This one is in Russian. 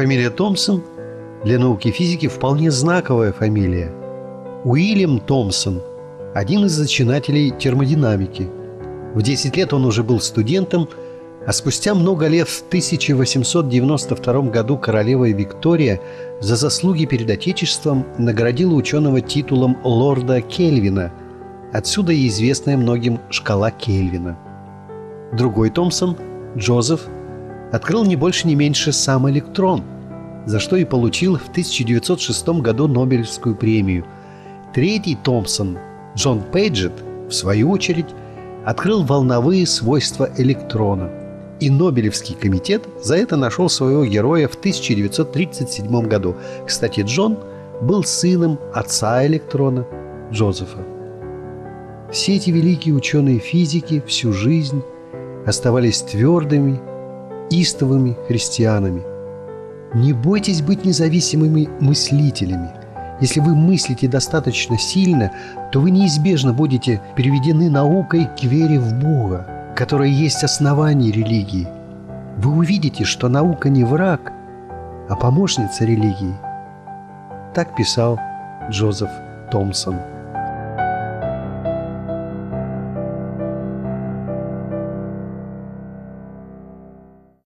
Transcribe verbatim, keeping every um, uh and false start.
фамилия Томпсон для науки и физики вполне знаковая фамилия. Уильям Томпсон – один из зачинателей термодинамики. В десять лет он уже был студентом, а спустя много лет в тысяча восемьсот девяносто втором году королева Виктория за заслуги перед Отечеством наградила ученого титулом лорда Кельвина. Отсюда и известная многим шкала Кельвина. Другой Томпсон, Джозеф, открыл не больше не меньше сам электрон, за что и получил в тысяча девятьсот шестом году Нобелевскую премию. Третий Томпсон, Джон Пейджет, в свою очередь, открыл волновые свойства электрона. И Нобелевский комитет за это нашел своего героя в тысяча девятьсот тридцать седьмом году. Кстати, Джон был сыном отца электрона, Джозефа. Все эти великие ученые физики всю жизнь оставались твердыми, истовыми христианами. Не бойтесь быть независимыми мыслителями. Если вы мыслите достаточно сильно, то вы неизбежно будете переведены наукой к вере в Бога, которая есть основание религии. Вы увидите, что наука не враг, а помощница религии. Так писал Джозеф Томпсон.